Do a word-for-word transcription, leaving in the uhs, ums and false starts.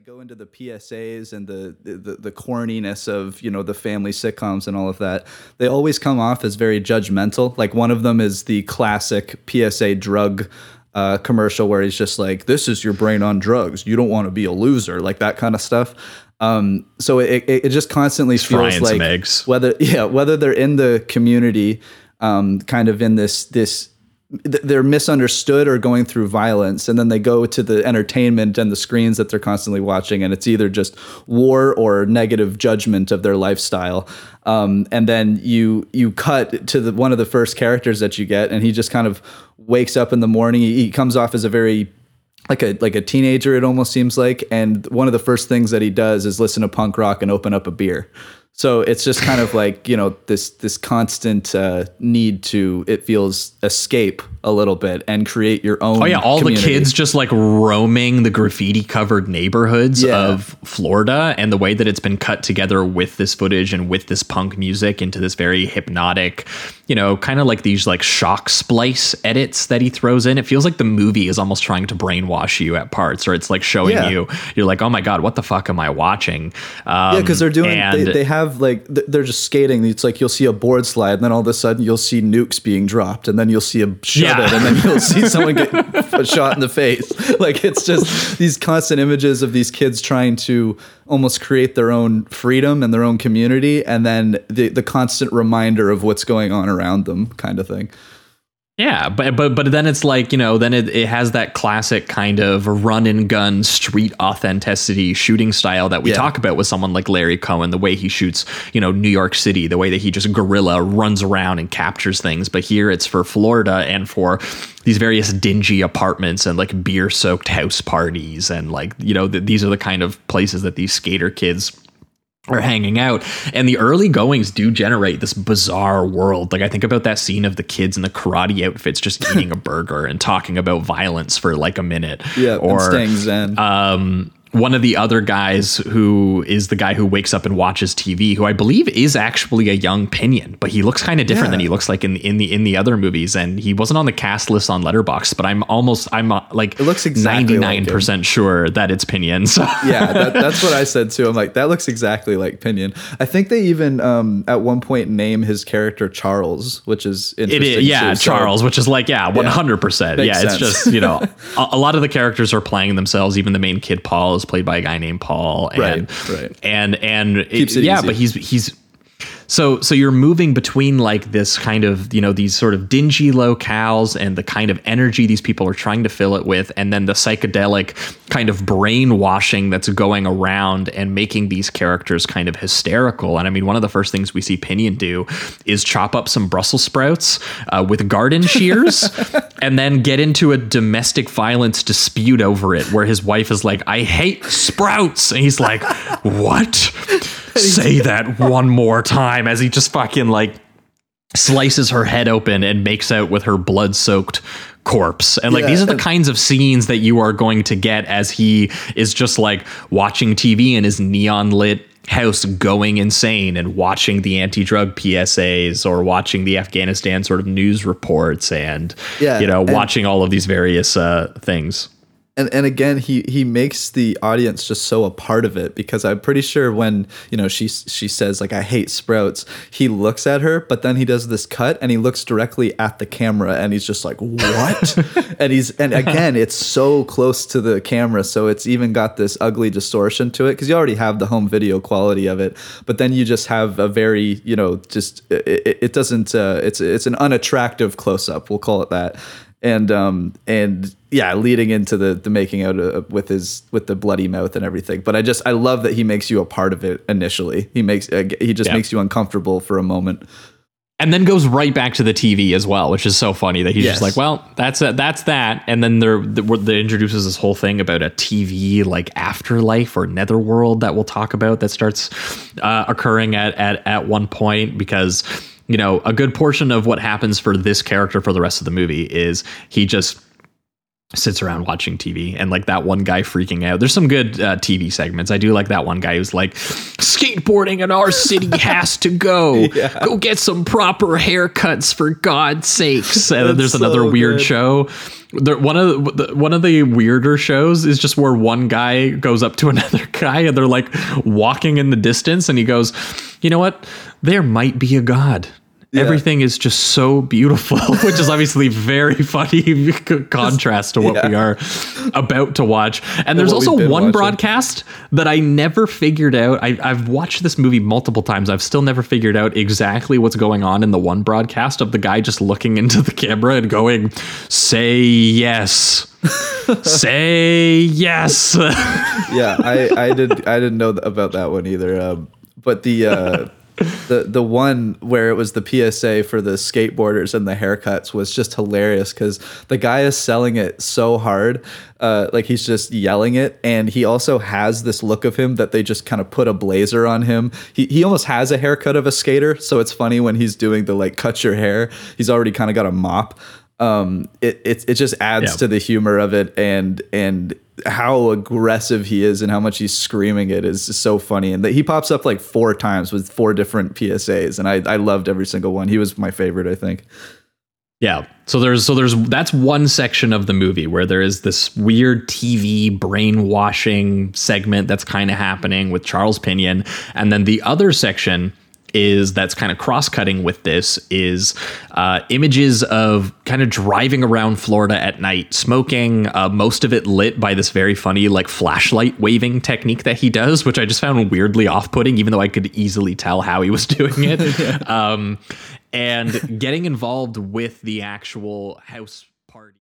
go into the P S As and the, the the corniness of, you know, the family sitcoms and all of that, they always come off as very judgmental. Like one of them is the classic P S A drug uh, commercial where he's just like, "This is your brain on drugs. You don't want to be a loser," like that kind of stuff. Um, so it it, it just constantly He's feels frying like some eggs. whether yeah whether they're in the community, um, kind of in this this. they're misunderstood or going through violence, and then they go to the entertainment and the screens that they're constantly watching, and it's either just war or negative judgment of their lifestyle. Um, and then you you cut to the one of the first characters that you get, and he just kind of wakes up in the morning. He, he comes off as a very like a like a teenager, it almost seems like, and one of the first things that he does is listen to punk rock and open up a beer. So it's just kind of like, you know, this this constant uh, need to, it feels, escape a little bit and create your own. Oh yeah, all community. The kids just like roaming the graffiti covered neighborhoods Yeah. of Florida, and the way that it's been cut together with this footage and with this punk music into this very hypnotic, you know, kind of like these like shock splice edits that he throws in. It feels like the movie is almost trying to brainwash you at parts, or it's like showing Yeah. you, you're like, oh my God, what the fuck am I watching? Um, Yeah, because they're doing, and they, they have like, th- they're just skating. It's like you'll see a board slide, and then all of a sudden you'll see nukes being dropped, and then you'll see a shove Yeah. it, and then you'll see someone get a shot in the face. Like it's just these constant images of these kids trying to almost create their own freedom and their own community, and then the the constant reminder of what's going on around them, kind of thing. Yeah, but but but then it's like, you know, then it, it has that classic kind of run and gun street authenticity shooting style that we Yeah. talk about with someone like Larry Cohen, the way he shoots, you know, New York City, the way that he just guerrilla runs around and captures things. But here it's for Florida and for these various dingy apartments and like beer soaked house parties. And like, you know, th- these are the kind of places that these skater kids are hanging out, and the early goings do generate this bizarre world. Like I think about that scene of the kids in the karate outfits just eating a burger and talking about violence for like a minute. Yeah, or and staying zen. um one of the other guys who is the guy who wakes up and watches T V, who I believe is actually a young Pinion, but he looks kind of different Yeah. than he looks like in in the in the other movies, and he wasn't on the cast list on Letterboxd, but I'm almost I'm uh, like It looks exactly like him. ninety-nine percent sure that it's Pinion. So Yeah, that, that's what I said too. I'm like, that looks exactly like Pinion. I think they even um, at one point name his character Charles, which is It interesting. is, yeah, too. So- Charles, which is like, yeah, one hundred percent. Makes Yeah, it's sense. just, you know, a, a lot of the characters are playing themselves. Even the main kid, Paul, is played by a guy named Paul. And, Right, right. And, and it- Keeps it yeah, easy. but he's, he's, so, so you're moving between like this kind of, you know, these sort of dingy locales and the kind of energy these people are trying to fill it with, and then the psychedelic kind of brainwashing that's going around and making these characters kind of hysterical. And I mean, one of the first things we see Pinion do is chop up some Brussels sprouts uh, with garden shears and then get into a domestic violence dispute over it, where his wife is like, "I hate sprouts." And he's like, "What? Say that one more time," as he just fucking like slices her head open and makes out with her blood-soaked corpse. And like, Yeah. these are the kinds of scenes that you are going to get as he is just like watching T V in his neon lit house going insane and watching the anti-drug P S As or watching the Afghanistan sort of news reports and, Yeah, you know, and- watching all of these various uh, things. And and again, he he makes the audience just so a part of it, because I'm pretty sure when, you know, she she says like, "I hate sprouts," he looks at her, but then he does this cut and he looks directly at the camera and he's just like, "What?" and he's and again, it's so close to the camera, so it's even got this ugly distortion to it, because you already have the home video quality of it, but then you just have a very, you know, just it, it doesn't uh, it's it's an unattractive close up, we'll call it that. And um and yeah, leading into the the making out uh, with his with the bloody mouth and everything. But I just I love that he makes you a part of it initially. He makes uh, he just Yeah. makes you uncomfortable for a moment. And then goes right back to the T V as well, which is so funny that he's Yes. just like, well, that's a, that's that. And then there they introduces this whole thing about a T V like afterlife or netherworld that we'll talk about that starts uh, occurring at, at at one point, because, you know, a good portion of what happens for this character for the rest of the movie is he just sits around watching T V, and like that one guy freaking out. There's some good uh, T V segments. I do like that one guy who's like, skateboarding in our city has to go. Yeah. Go get some proper haircuts for God's sakes. And then there's so another weird good. show. There, one of the one of the weirder shows is just where one guy goes up to another guy and they're like walking in the distance, and he goes, "You know what? There might be a God." Yeah. Everything is just so beautiful, which is obviously very funny contrast to what yeah. we are about to watch. And, and there's also one watching. broadcast that I never figured out. I, I've watched this movie multiple times. I've still never figured out exactly what's going on in the one broadcast of the guy just looking into the camera and going, "Say yes." Say yes. yeah, I, I did. I didn't know about that one either. Um, but the uh, the the one where it was the P S A for the skateboarders and the haircuts was just hilarious because the guy is selling it so hard, uh, like he's just yelling it, and he also has this look of him that they just kind of put a blazer on him. He he almost has a haircut of a skater, so it's funny when he's doing the like cut your hair. He's already kind of got a mop. Um, it it it just adds yeah. to the humor of it, and and how aggressive he is and how much he's screaming it is so funny. And that he pops up like four times with four different P S As, and I I loved every single one. He was my favorite, I think. Yeah. So there's so there's that's one section of the movie where there is this weird T V brainwashing segment that's kind of happening with Charles Pinion, and then the other section is that's kind of cross-cutting with this is uh, images of kind of driving around Florida at night, smoking, uh, most of it lit by this very funny like flashlight waving technique that he does, which I just found weirdly off-putting, even though I could easily tell how he was doing it. yeah. um, and getting involved with the actual house party.